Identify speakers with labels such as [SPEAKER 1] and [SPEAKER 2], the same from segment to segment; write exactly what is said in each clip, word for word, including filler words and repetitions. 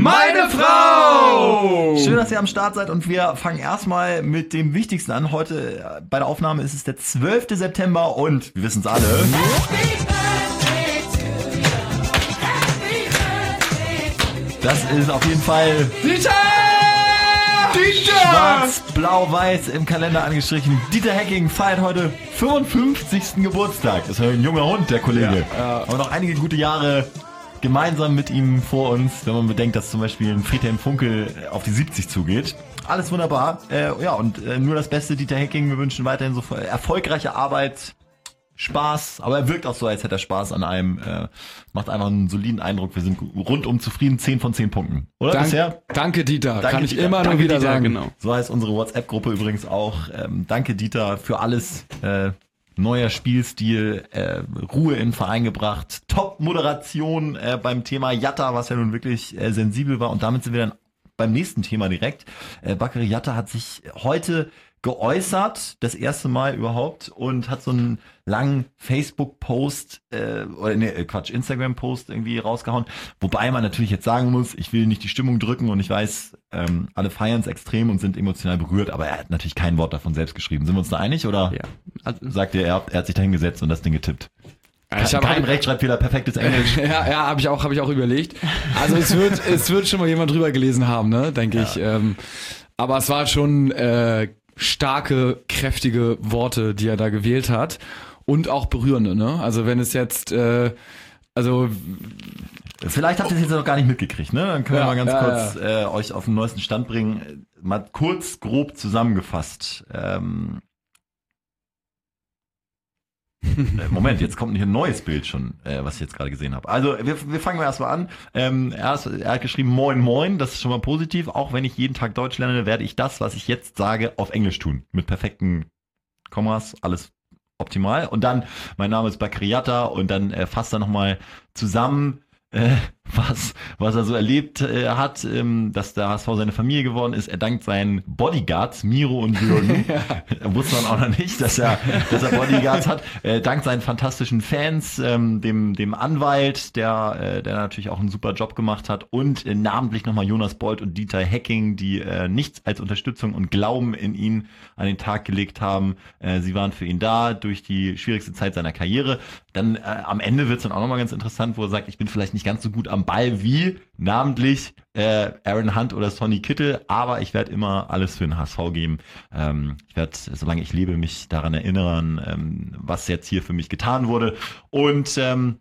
[SPEAKER 1] Meine Frau!
[SPEAKER 2] Schön, dass ihr am Start seid und wir fangen erstmal mit dem Wichtigsten an. Heute bei der Aufnahme ist es der zwölfte September und wir wissen es alle. Das ist auf jeden Fall
[SPEAKER 1] Dieter! Dieter!
[SPEAKER 2] Schwarz-Blau-Weiß im Kalender angestrichen. Dieter Hecking feiert heute fünfundfünfzigsten Geburtstag. Das ist ja ein junger Hund, der Kollege. Ja, ja. Aber noch einige gute Jahre gemeinsam mit ihm vor uns, wenn man bedenkt, dass zum Beispiel ein Friedhelm Funkel auf die siebzig zugeht. Alles wunderbar. Äh, ja, und äh, nur das Beste, Dieter Hecking. Wir wünschen weiterhin so erfolgreiche Arbeit, Spaß. Aber er wirkt auch so, als hätte er Spaß an einem. Äh, macht einfach einen soliden Eindruck. Wir sind rundum zufrieden. zehn von zehn Punkten. Oder
[SPEAKER 1] Dank,
[SPEAKER 2] bisher?
[SPEAKER 1] Danke, Dieter.
[SPEAKER 2] Danke,
[SPEAKER 1] Kann ich
[SPEAKER 2] Dieter.
[SPEAKER 1] immer nur
[SPEAKER 3] Danke,
[SPEAKER 1] wieder
[SPEAKER 3] Dieter,
[SPEAKER 1] sagen.
[SPEAKER 3] Genau.
[SPEAKER 2] So heißt unsere WhatsApp-Gruppe übrigens auch. Ähm, danke, Dieter, für alles. Äh, Neuer Spielstil, äh, Ruhe in den Verein gebracht, Top-Moderation äh, beim Thema Jatta, was ja nun wirklich äh, sensibel war. Und damit sind wir dann beim nächsten Thema direkt. Äh, Bakary Jatta hat sich heute geäußert, das erste Mal überhaupt, und hat so einen langen Facebook-Post, äh, oder ne, Quatsch, Instagram-Post irgendwie rausgehauen. Wobei man natürlich jetzt sagen muss, ich will nicht die Stimmung drücken und ich weiß, ähm, alle feiern es extrem und sind emotional berührt, aber er hat natürlich kein Wort davon selbst geschrieben. Sind wir uns da einig, oder?
[SPEAKER 3] Ja. Also,
[SPEAKER 2] Sagt ihr, er hat, er hat sich da hingesetzt und das Ding getippt?
[SPEAKER 1] Ja, ich
[SPEAKER 2] Kein,
[SPEAKER 1] hab
[SPEAKER 2] kein
[SPEAKER 1] ein-
[SPEAKER 2] Rechtschreibfehler, perfektes Englisch.
[SPEAKER 1] Ja, ja, habe ich auch, habe ich auch überlegt. Also es wird, es wird schon mal jemand drüber gelesen haben, ne, denke
[SPEAKER 2] Ja.
[SPEAKER 1] ich. Ähm, aber es war schon äh, starke, kräftige Worte, die er da gewählt hat und auch berührende, ne? Also wenn es jetzt, äh, also
[SPEAKER 2] Vielleicht habt ihr es jetzt noch gar nicht mitgekriegt, ne? Dann können wir
[SPEAKER 1] Ja,
[SPEAKER 2] mal ganz
[SPEAKER 1] ja,
[SPEAKER 2] kurz Äh, euch auf den neuesten Stand bringen. Mal kurz, grob zusammengefasst. Ähm, äh, Moment, jetzt kommt hier ein neues Bild schon, äh, was ich jetzt gerade gesehen habe. Also wir, wir fangen mal erstmal an. Ähm, er, ist, er hat geschrieben, moin moin, das ist schon mal positiv. Auch wenn ich jeden Tag Deutsch lerne, werde ich das, was ich jetzt sage, auf Englisch tun. Mit perfekten Kommas, alles optimal. Und dann, mein Name ist Bakary Jatta, und dann äh, fasst er nochmal zusammen, äh, was, was er so erlebt äh, hat, ähm, dass der H S V seine Familie geworden ist. Er dankt seinen Bodyguards, Miro und Jürgen. Ja. Wusste man auch noch nicht, dass er, dass er Bodyguards hat. Äh, dankt seinen fantastischen Fans, ähm, dem, dem Anwalt, der, äh, der natürlich auch einen super Job gemacht hat, und äh, namentlich nochmal Jonas Bold und Dieter Hecking, die äh, nichts als Unterstützung und Glauben in ihn an den Tag gelegt haben. Äh, sie waren für ihn da durch die schwierigste Zeit seiner Karriere. Dann äh, am Ende wird es dann auch nochmal ganz interessant, wo er sagt, ich bin vielleicht nicht ganz so gut am Ball wie namentlich äh, Aaron Hunt oder Sonny Kittel, aber ich werde immer alles für den H S V geben. Ähm, ich werde, solange ich lebe, mich daran erinnern, ähm, was jetzt hier für mich getan wurde. Und ähm,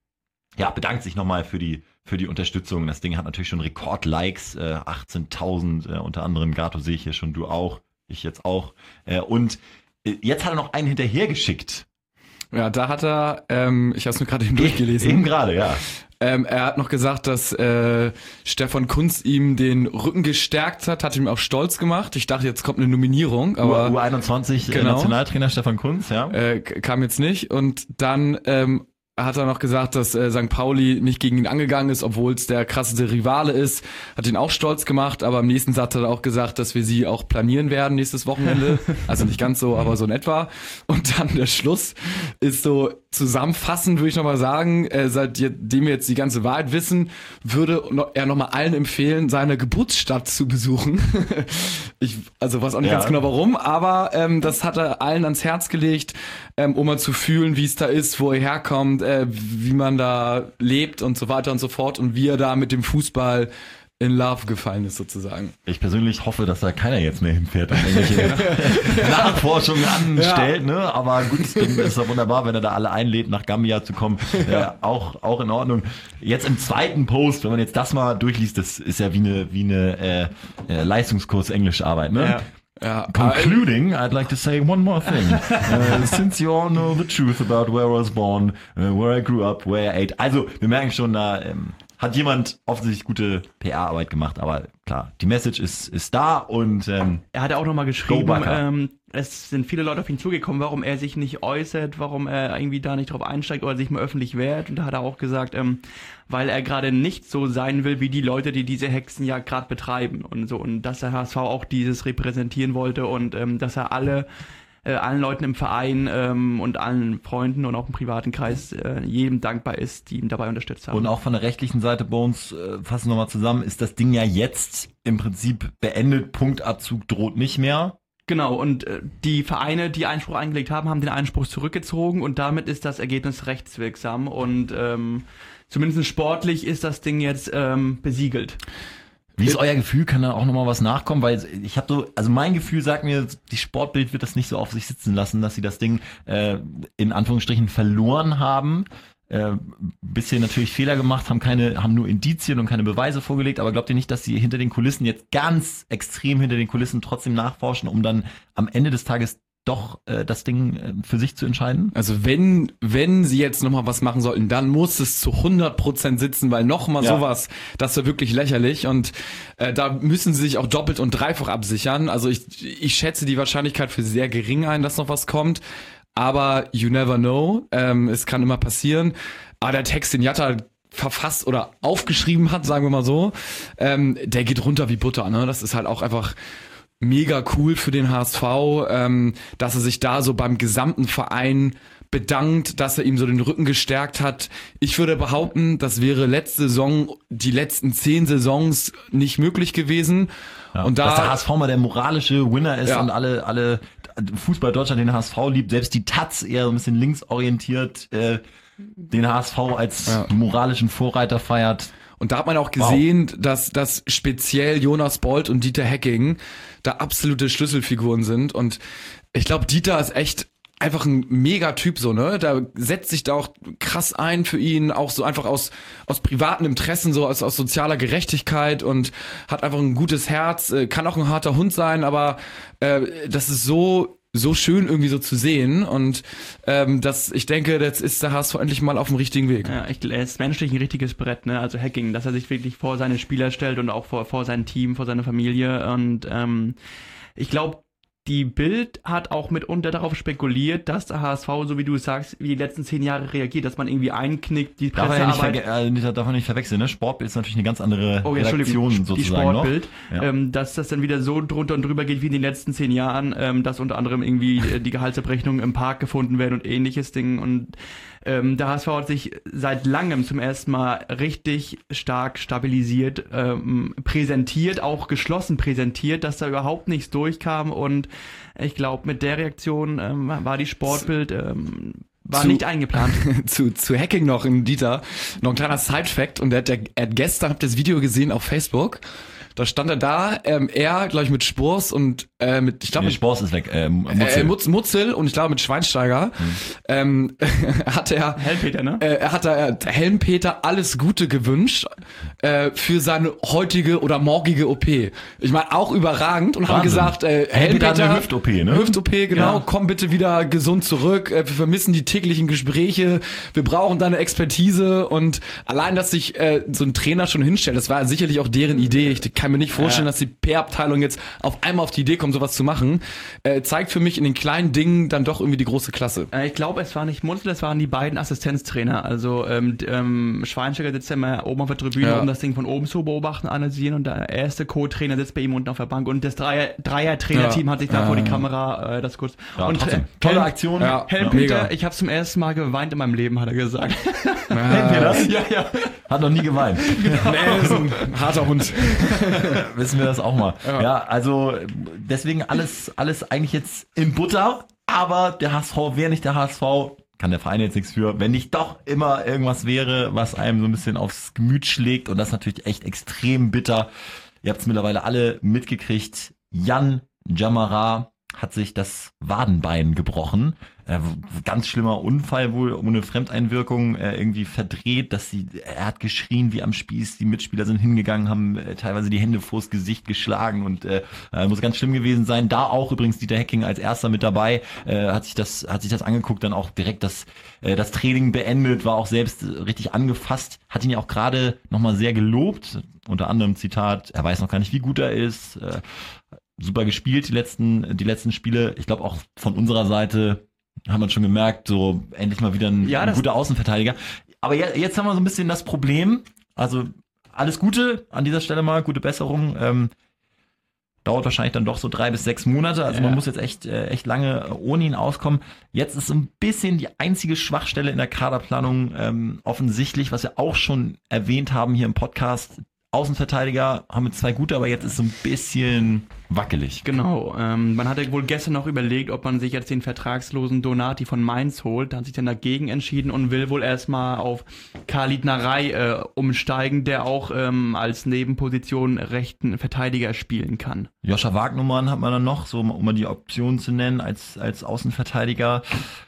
[SPEAKER 2] ja, bedankt sich nochmal für die für die Unterstützung. Das Ding hat natürlich schon Rekord-Likes, äh, achtzehntausend, äh, unter anderem Gato sehe ich hier schon, du auch, ich jetzt auch. Äh, und äh, jetzt hat er noch einen hinterhergeschickt.
[SPEAKER 1] ja, da hat er, ähm, ich habe es mir gerade eben durchgelesen.
[SPEAKER 2] Eben gerade, ja.
[SPEAKER 1] Ähm, er hat noch gesagt, dass äh, Stefan Kuntz ihm den Rücken gestärkt hat, hat ihm auch stolz gemacht. Ich dachte, jetzt kommt eine Nominierung, aber
[SPEAKER 2] U einundzwanzig
[SPEAKER 1] genau.
[SPEAKER 2] äh, Nationaltrainer Stefan Kuntz, ja.
[SPEAKER 1] äh, k- kam jetzt nicht. Und dann ähm, hat er noch gesagt, dass äh, Sankt Pauli nicht gegen ihn angegangen ist, obwohl es der krasseste Rivale ist. Hat ihn auch stolz gemacht, aber im nächsten Satz hat er auch gesagt, dass wir sie auch planieren werden nächstes Wochenende. Also nicht ganz so, aber so in etwa. Und dann der Schluss ist so zusammenfassend, würde ich nochmal sagen, äh, seitdem wir jetzt die ganze Wahrheit wissen, würde no- er nochmal allen empfehlen, seine Geburtsstadt zu besuchen. ich, also weiß auch nicht
[SPEAKER 2] Ja.
[SPEAKER 1] ganz genau warum, aber ähm, das hat er allen ans Herz gelegt, ähm, um mal zu fühlen, wie es da ist, wo er herkommt, äh, wie man da lebt und so weiter und so fort und wie er da mit dem Fußball in Love gefallen ist sozusagen.
[SPEAKER 2] Ich persönlich hoffe, dass da keiner jetzt mehr hinfährt und irgendwelche Nachforschungen anstellt, ne? Aber gut, dann ist ja wunderbar, wenn er da alle einlädt, nach Gambia zu kommen. Ja. Äh, auch, auch in Ordnung. Jetzt im zweiten Post, wenn man jetzt das mal durchliest, das ist ja wie eine, wie eine äh, äh, Leistungskurs Englischarbeit, ne?
[SPEAKER 3] Ja.
[SPEAKER 1] Ja,
[SPEAKER 2] Concluding, I'd like to say one more thing. Uh, since you all know the truth about where I was born, uh, where I grew up, where I ate. Also, wir merken schon, da ähm, hat jemand offensichtlich gute P R-Arbeit gemacht, aber klar, die Message ist, ist da und ähm,
[SPEAKER 3] Er hat auch nochmal
[SPEAKER 2] Go
[SPEAKER 3] geschrieben,
[SPEAKER 2] Barca.
[SPEAKER 3] ähm, es sind viele Leute auf ihn zugekommen, warum er sich nicht äußert, warum er irgendwie da nicht drauf einsteigt oder sich mal öffentlich wehrt. Und da hat er auch gesagt, ähm, weil er gerade nicht so sein will wie die Leute, die diese Hexenjagd gerade betreiben und so. Und dass der H S V auch dieses repräsentieren wollte und ähm, dass er alle äh, allen Leuten im Verein ähm, und allen Freunden und auch im privaten Kreis äh, jedem dankbar ist, die ihn dabei unterstützt haben.
[SPEAKER 2] Und auch von der rechtlichen Seite, Bones, äh, fassen wir nochmal zusammen, ist das Ding ja jetzt im Prinzip beendet, Punktabzug droht nicht mehr.
[SPEAKER 3] Genau, und äh, die Vereine, die Einspruch eingelegt haben, haben den Einspruch zurückgezogen und damit ist das Ergebnis rechtswirksam und ähm, zumindest sportlich ist das Ding jetzt ähm, besiegelt.
[SPEAKER 2] Wie ist euer Gefühl? Kann da auch nochmal was nachkommen? Weil ich habe so, also mein Gefühl sagt mir, die Sportbild wird das nicht so auf sich sitzen lassen, dass sie das Ding äh, in Anführungsstrichen verloren haben. Äh, bisschen natürlich Fehler gemacht, haben keine, haben nur Indizien und keine Beweise vorgelegt, aber glaubt ihr nicht, dass sie hinter den Kulissen jetzt ganz extrem hinter den Kulissen trotzdem nachforschen, um dann am Ende des Tages doch äh, das Ding äh, für sich zu entscheiden?
[SPEAKER 1] Also wenn wenn sie jetzt nochmal was machen sollten, dann muss es zu hundert Prozent sitzen, weil nochmal
[SPEAKER 2] Ja.
[SPEAKER 1] sowas, das wäre wirklich lächerlich und äh, da müssen sie sich auch doppelt und dreifach absichern. Also ich ich schätze die Wahrscheinlichkeit für sehr gering ein, dass noch was kommt. Aber you never know, ähm, es kann immer passieren. Aber der Text, den Jatta verfasst oder aufgeschrieben hat, sagen wir mal so, ähm, der geht runter wie Butter. Ne? Das ist halt auch einfach mega cool für den H S V, ähm, dass er sich da so beim gesamten Verein bedankt, dass er ihm so den Rücken gestärkt hat. Ich würde behaupten, das wäre letzte Saison, die letzten zehn Saisons nicht möglich gewesen.
[SPEAKER 2] Ja,
[SPEAKER 1] und da,
[SPEAKER 2] dass der H S V mal der moralische Winner ist
[SPEAKER 1] Ja.
[SPEAKER 2] und alle, alle Fußball Deutschland den H S V liebt, selbst die Taz eher so ein bisschen linksorientiert äh, den H S V als
[SPEAKER 1] Ja.
[SPEAKER 2] moralischen Vorreiter feiert.
[SPEAKER 1] Und da hat man auch gesehen, wow. dass, dass speziell Jonas Bolt und Dieter Hecking da absolute Schlüsselfiguren sind. Und ich glaube, Dieter ist echt einfach ein Megatyp so, ne? Da setzt sich da auch krass ein für ihn, auch so einfach aus aus privaten Interessen, so aus aus sozialer Gerechtigkeit und hat einfach ein gutes Herz, äh, kann auch ein harter Hund sein, aber äh, das ist so so schön irgendwie so zu sehen und ähm, das, ich denke, jetzt ist der H S V endlich mal auf dem richtigen Weg.
[SPEAKER 3] Ja, ich, er ist menschlich ein richtiges Brett, ne? Also Hacking, dass er sich wirklich vor seine Spieler stellt und auch vor vor sein Team, vor seine Familie und ähm, ich glaube, die Bild hat auch mitunter darauf spekuliert, dass der H S V, so wie du sagst, wie die letzten zehn Jahre reagiert, dass man irgendwie einknickt, die
[SPEAKER 2] Darf man ja nicht,
[SPEAKER 3] Pressearbeit.
[SPEAKER 2] verge- äh, nicht, darf man nicht verwechseln, ne? Sportbild ist natürlich eine ganz andere
[SPEAKER 3] Oh, ja,
[SPEAKER 2] Redaktion
[SPEAKER 3] Entschuldigung,
[SPEAKER 2] sozusagen
[SPEAKER 3] die Sportbild,
[SPEAKER 2] noch. Ja.
[SPEAKER 3] ähm, dass das dann wieder so drunter und drüber geht wie in den letzten zehn Jahren, ähm, dass unter anderem irgendwie äh, die Gehaltsabrechnungen im Park gefunden werden und ähnliches Ding und ähm, der H S V hat sich seit langem zum ersten Mal richtig stark stabilisiert, ähm, präsentiert, auch geschlossen präsentiert, dass da überhaupt nichts durchkam und ich glaube, mit der Reaktion ähm, war die Sportbild ähm, war
[SPEAKER 1] Zu-
[SPEAKER 3] nicht eingeplant.
[SPEAKER 1] zu, zu Hacking noch in Dieter, noch ein kleiner Side-Fact und der hat, der, er hat gestern, habt ihr das Video gesehen auf Facebook, da stand er da, ähm, er, glaube ich, mit Spurs und äh, mit, ich glaube,
[SPEAKER 2] Der
[SPEAKER 1] mit
[SPEAKER 2] Spors ist weg. Äh,
[SPEAKER 1] Mutzel.
[SPEAKER 2] Mutzel.
[SPEAKER 1] Äh, Mutz, Mutzel und ich glaube mit Schweinsteiger
[SPEAKER 2] Hm.
[SPEAKER 1] ähm, hat er
[SPEAKER 3] Helmpeter, ne?
[SPEAKER 1] äh, er hat er Helmpeter alles Gute gewünscht äh, für seine heutige oder morgige O P. Ich meine, auch überragend und haben
[SPEAKER 2] Wahnsinn.
[SPEAKER 1] gesagt, äh,
[SPEAKER 2] Helmpeter hat eine Hüft-O P, ne?
[SPEAKER 1] Hüft-O P, genau,
[SPEAKER 2] Ja.
[SPEAKER 1] komm bitte wieder gesund zurück. Äh, wir vermissen die täglichen Gespräche, wir brauchen deine Expertise und allein, dass sich äh, so ein Trainer schon hinstellt, das war sicherlich auch deren Idee. Ich kann mir nicht vorstellen,
[SPEAKER 3] Ja.
[SPEAKER 1] dass die P R-Abteilung jetzt auf einmal auf die Idee kommt, sowas zu machen. Äh, zeigt für mich in den kleinen Dingen dann doch irgendwie die große Klasse.
[SPEAKER 3] Äh, Ich glaube, es war nicht Mutzel, es waren die beiden Assistenztrainer. Also ähm, d- ähm, Schweinsteiger sitzt ja immer oben auf der Tribüne,
[SPEAKER 1] Ja.
[SPEAKER 3] um das Ding von oben zu beobachten, analysieren und der erste Co-Trainer sitzt bei ihm unten auf der Bank und das Dreier- Dreier-Trainer-Team
[SPEAKER 1] Ja.
[SPEAKER 3] hat sich da
[SPEAKER 1] Ja.
[SPEAKER 3] vor die Kamera äh, das kurz...
[SPEAKER 2] Ja,
[SPEAKER 3] und
[SPEAKER 2] trotzdem.
[SPEAKER 3] äh,
[SPEAKER 2] Tolle
[SPEAKER 3] Helm-
[SPEAKER 2] Aktion.
[SPEAKER 1] Ja.
[SPEAKER 3] Helmpeter,
[SPEAKER 1] Mega.
[SPEAKER 3] ich habe zum ersten Mal geweint in meinem Leben, hat er gesagt.
[SPEAKER 2] Kennt ihr das?
[SPEAKER 3] ja, ja.
[SPEAKER 2] Hat noch nie geweint.
[SPEAKER 1] Nee, ist ein harter Hund.
[SPEAKER 2] Wissen wir das auch mal. Ja,
[SPEAKER 1] Ja.
[SPEAKER 2] also deswegen alles, alles eigentlich jetzt in Butter, aber der H S V wäre nicht der H S V, kann der Verein jetzt nichts für, wenn nicht doch immer irgendwas wäre, was einem so ein bisschen aufs Gemüt schlägt und das ist natürlich echt extrem bitter. Ihr habt es mittlerweile alle mitgekriegt. Jan Jamara hat sich das Wadenbein gebrochen. Äh, ganz schlimmer Unfall wohl, ohne Fremdeinwirkung, äh, irgendwie verdreht, dass sie, er hat geschrien wie am Spieß, die Mitspieler sind hingegangen, haben äh, teilweise die Hände vors Gesicht geschlagen und äh, äh, muss ganz schlimm gewesen sein. Da auch übrigens Dieter Hecking als erster mit dabei, äh, hat sich das, hat sich das angeguckt, dann auch direkt das, äh, das Training beendet, war auch selbst äh, richtig angefasst, hat ihn ja auch gerade nochmal sehr gelobt, unter anderem Zitat, er weiß noch gar nicht, wie gut er ist, äh, super gespielt, die letzten, die letzten Spiele. Ich glaube auch von unserer Seite haben wir schon gemerkt, so endlich mal wieder ein,
[SPEAKER 3] Ja,
[SPEAKER 2] ein
[SPEAKER 3] das-
[SPEAKER 2] guter Außenverteidiger. Aber je, jetzt haben wir so ein bisschen das Problem, also alles Gute an dieser Stelle mal, gute Besserung. Ähm, dauert wahrscheinlich dann doch so drei bis sechs Monate. Also ja. man muss jetzt echt, äh, echt lange ohne ihn auskommen. Jetzt ist so ein bisschen die einzige Schwachstelle in der Kaderplanung ähm, offensichtlich, was wir auch schon erwähnt haben hier im Podcast. Außenverteidiger haben wir zwei gute, aber jetzt ist so ein bisschen wackelig.
[SPEAKER 3] Genau, ähm, man hatte wohl gestern noch überlegt, ob man sich jetzt den vertragslosen Donati von Mainz holt, hat sich dann dagegen entschieden und will wohl erstmal auf Khalid Narei äh, umsteigen, der auch ähm, als Nebenposition rechten Verteidiger spielen kann.
[SPEAKER 2] Joscha Wagnumann hat man dann noch, so um mal die Option zu nennen, als, als Außenverteidiger.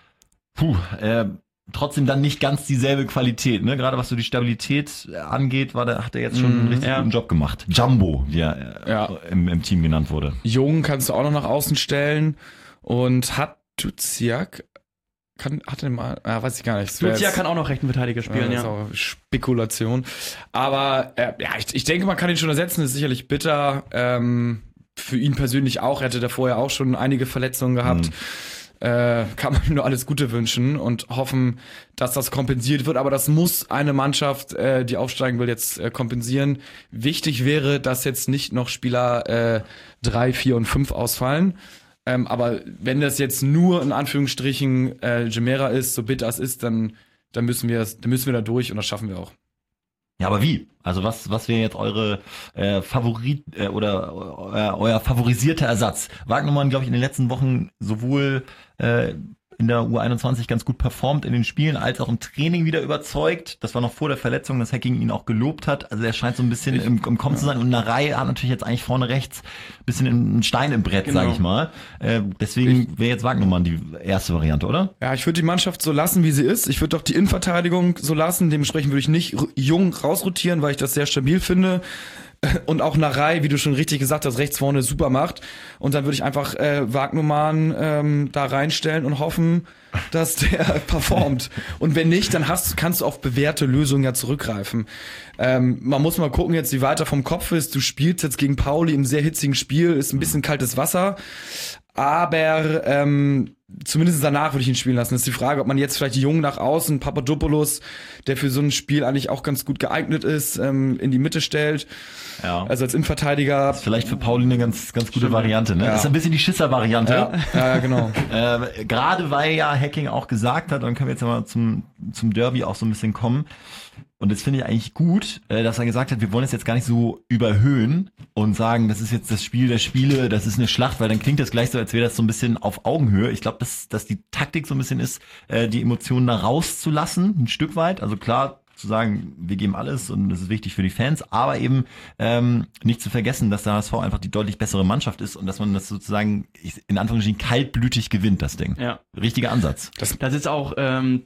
[SPEAKER 2] Puh, äh, trotzdem dann nicht ganz dieselbe Qualität, ne? Gerade was so die Stabilität angeht, war der, hat er jetzt schon einen richtig
[SPEAKER 3] ja.
[SPEAKER 2] guten Job gemacht. Jumbo, wie er
[SPEAKER 1] ja.
[SPEAKER 2] im, im Team genannt wurde.
[SPEAKER 1] Jung kannst du auch noch nach außen stellen und hat Duziak, kann, hat er mal, ah, weiß ich gar nicht.
[SPEAKER 3] Duziak kann auch noch rechten Verteidiger spielen,
[SPEAKER 1] ja. Das
[SPEAKER 3] ja.
[SPEAKER 1] ist auch Spekulation. Aber äh, ja, ich, ich denke, man kann ihn schon ersetzen, das ist sicherlich bitter. Ähm, für ihn persönlich auch, er hatte da vorher auch schon einige Verletzungen gehabt. Mhm. Äh, kann man nur alles Gute wünschen und hoffen, dass das kompensiert wird. Aber das muss eine Mannschaft, äh, die aufsteigen will, jetzt äh, kompensieren. Wichtig wäre, dass jetzt nicht noch Spieler äh, drei, vier und fünf ausfallen. Ähm, aber wenn das jetzt nur in Anführungsstrichen äh, Gemera ist, so bitter es ist, dann, dann müssen wir das, dann müssen wir da durch und das schaffen wir auch.
[SPEAKER 2] Ja, aber wie? Also was was wäre jetzt eure äh, Favorit äh, oder äh, euer favorisierter Ersatz? Wagnumann, glaube ich, in den letzten Wochen sowohl äh, in der U einundzwanzig ganz gut performt in den Spielen, als auch im Training wieder überzeugt. Das war noch vor der Verletzung, dass Hacking ihn auch gelobt hat. Also er scheint so ein bisschen ich, im, im Kommen zu sein. Und Narei hat natürlich jetzt eigentlich vorne rechts ein bisschen ein Stein im Brett, genau. sage ich mal. Äh, deswegen wäre jetzt Wagnumann die erste Variante, oder?
[SPEAKER 1] Ja, ich würde die Mannschaft so lassen, wie sie ist. Ich würde doch die Innenverteidigung so lassen. Dementsprechend würde ich nicht Jung rausrotieren, weil ich das sehr stabil finde. Und auch Narei, wie du schon richtig gesagt hast, rechts vorne super macht. Und dann würde ich einfach äh, Wagnumann ähm, da reinstellen und hoffen, dass der performt. Und wenn nicht, dann hast, kannst du auf bewährte Lösungen ja zurückgreifen. Ähm, man muss mal gucken jetzt, wie weiter vom Kopf ist. Du spielst jetzt gegen Pauli im sehr hitzigen Spiel, ist ein bisschen kaltes Wasser. Aber ähm, zumindest danach würde ich ihn spielen lassen. Das ist die Frage, ob man jetzt vielleicht die Jungen nach außen, Papadopoulos, der für so ein Spiel eigentlich auch ganz gut geeignet ist, ähm, in die Mitte stellt. Ja. Also als Innenverteidiger.
[SPEAKER 2] Das ist vielleicht für Pauli eine ganz, ganz gute Variante, ne? Ja. Das ist ein bisschen die Schisser-Variante.
[SPEAKER 1] Ja, ja genau.
[SPEAKER 2] äh, gerade weil ja Hacking auch gesagt hat, und können wir jetzt mal zum, zum Derby auch so ein bisschen kommen. Und das finde ich eigentlich gut, dass er gesagt hat, wir wollen es jetzt gar nicht so überhöhen und sagen, das ist jetzt das Spiel der Spiele, das ist eine Schlacht, weil dann klingt das gleich so, als wäre das so ein bisschen auf Augenhöhe. Ich glaube, dass, dass die Taktik so ein bisschen ist, die Emotionen da rauszulassen, ein Stück weit. Also klar, zu sagen, wir geben alles und das ist wichtig für die Fans, aber eben ähm, nicht zu vergessen, dass der H S V einfach die deutlich bessere Mannschaft ist und dass man das sozusagen in Anführungsstrichen kaltblütig gewinnt, das Ding.
[SPEAKER 3] Ja.
[SPEAKER 2] Richtiger Ansatz.
[SPEAKER 3] Das, das ist auch... Ähm